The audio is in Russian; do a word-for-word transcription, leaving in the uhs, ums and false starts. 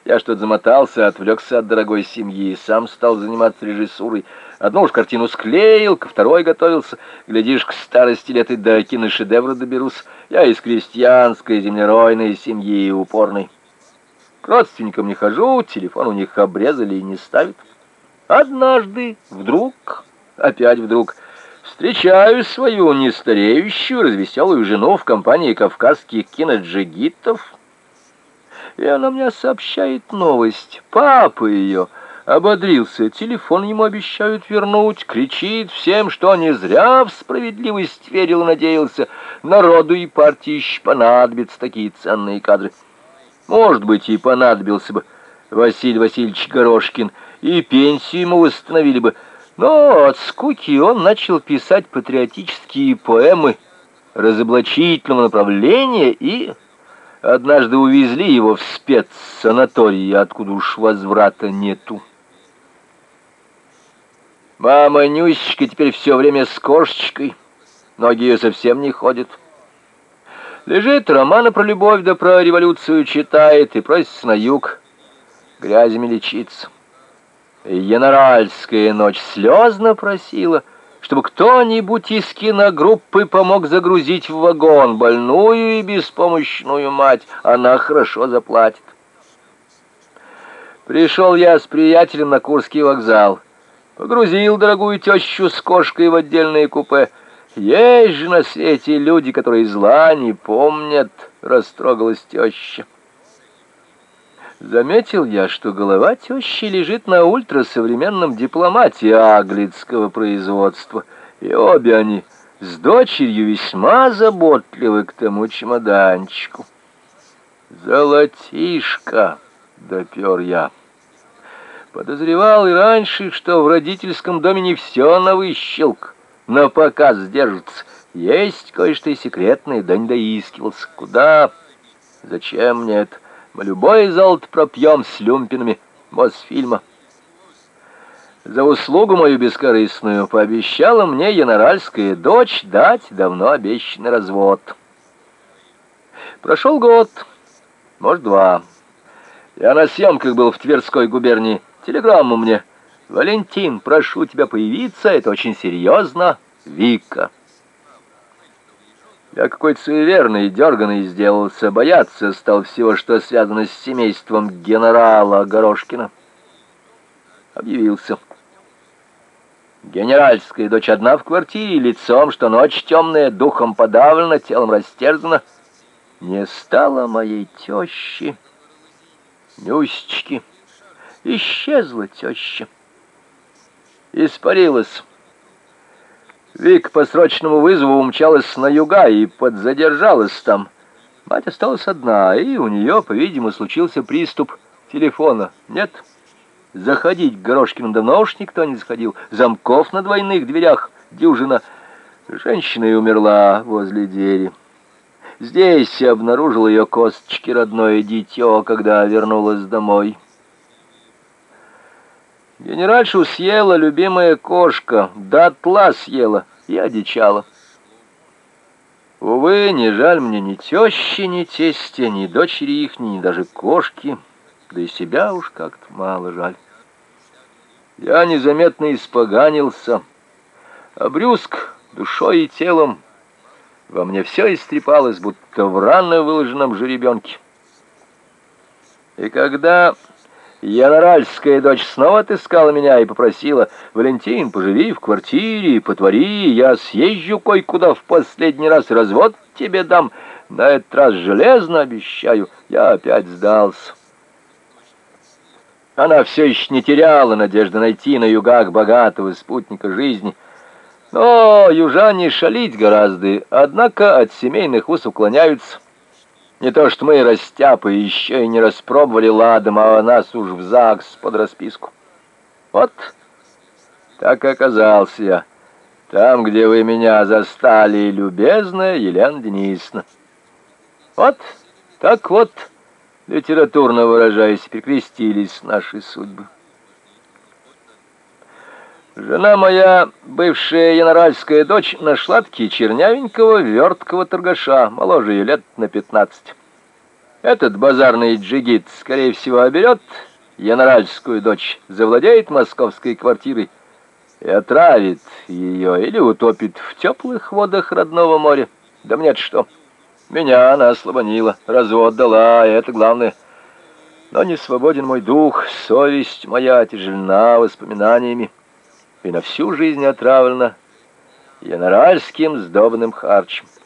Я что-то замотался, отвлекся от дорогой семьи и сам стал заниматься режиссурой. Одну уж картину склеил, ко второй готовился. Глядишь, к старости лет и до киношедевра доберусь. Я из крестьянской землеройной семьи упорной. К родственникам не хожу, телефон у них обрезали и не ставят. Однажды, вдруг, опять вдруг, встречаю свою нестареющую, развеселую жену в компании кавказских киноджигитов, и она мне сообщает новость. Папа ее ободрился, телефон ему обещают вернуть, кричит всем, что не зря в справедливость верил и надеялся. Народу и партии еще понадобятся такие ценные кадры. Может быть, и понадобился бы Василий Васильевич Горошкин, и пенсию ему восстановили бы. Но от скуки он начал писать патриотические поэмы разоблачительного направления, и однажды увезли его в спецсанаторий, откуда уж возврата нету. Мама Нюсечка теперь все время с кошечкой, ноги ее совсем не ходят. Лежит, романы про любовь да про революцию читает и просится на юг грязями лечиться. Генеральская ночь слезно просила, чтобы кто-нибудь из киногруппы помог загрузить в вагон больную и беспомощную мать. Она хорошо заплатит. Пришел я с приятелем на Курский вокзал. Погрузил дорогую тещу с кошкой в отдельное купе. Есть же на свете люди, которые зла не помнят, растрогалась теща. Заметил я, что голова тещи лежит на ультрасовременном дипломате аглицкого производства, и обе они с дочерью весьма заботливы к тому чемоданчику. Золотишко, допер я. Подозревал и раньше, что в родительском доме не все на выщелк, на показ держится. Есть кое-что и секретное, да не доискивался. Куда? Зачем мне это? Мы любое золото пропьем с люмпинами Мосфильма. За услугу мою бескорыстную пообещала мне янаральская дочь дать давно обещанный развод. Прошел год, может, два. Я на съемках был в Тверской губернии. Телеграмму мне: «Валентин, прошу тебя появиться, это очень серьезно, Вика». Я какой-то суеверный, дерганый сделался, бояться стал всего, что связано с семейством генерала Горошкина. Объявился. Генеральская дочь одна в квартире, лицом, что ночь темная, духом подавлена, телом растерзана. Не стало моей тещи, Нюсечки. Исчезла теща. Испарилась. Вик по срочному вызову умчалась на юга и подзадержалась там. Мать осталась одна, и у нее, по-видимому, случился приступ телефона. Нет, заходить к Горошкину давно уж никто не заходил. Замков на двойных дверях дюжина. Женщина и умерла возле двери. Здесь обнаружил ее косточки родное дитё, когда вернулась домой. Генеральшу съела любимая кошка, дотла съела и одичала. Увы, не жаль мне ни тещи, ни тестя, ни дочери их, ни даже кошки, да и себя уж как-то мало жаль. Я незаметно испоганился, обрюзг душой и телом. Во мне все истрепалось, будто в рано выложенном жеребенке. И когда янаральская дочь снова отыскала меня и попросила: «Валентин, поживи в квартире, потвори, я съезжу кое-куда в последний раз, развод тебе дам, на этот раз железно обещаю», я опять сдался. Она все еще не теряла надежды найти на югах богатого спутника жизни. Но южане шалить гораздо, однако от семейных уз уклоняются. Не то что мы, растяпы, еще и не распробовали ладом, а нас уж в ЗАГС под расписку. Вот так и оказался я там, где вы меня застали, любезная Елена Денисовна. Вот так вот, литературно выражаясь, перекрестились наши судьбы. Жена моя, бывшая янаральская дочь, нашла-таки чернявенького, верткого торгаша, моложе ее лет на пятнадцать. Этот базарный джигит, скорее всего, оберет янаральскую дочь, завладеет московской квартирой и отравит ее или утопит в теплых водах родного моря. Да мне-то что? Меня она ослабонила, развод дала, и это главное. Но не свободен мой дух, совесть моя тяжельна воспоминаниями и на всю жизнь отравлена янаральским сдобным харчем.